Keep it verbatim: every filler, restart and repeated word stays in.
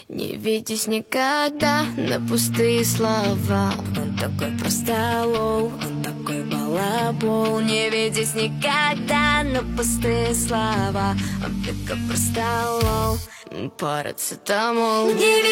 Не ведись никогда на пустые слова. Он такой просто лол, он такой балабол. Не ведись никогда на пустые слова. Он такой просто лол, парацетамол. Не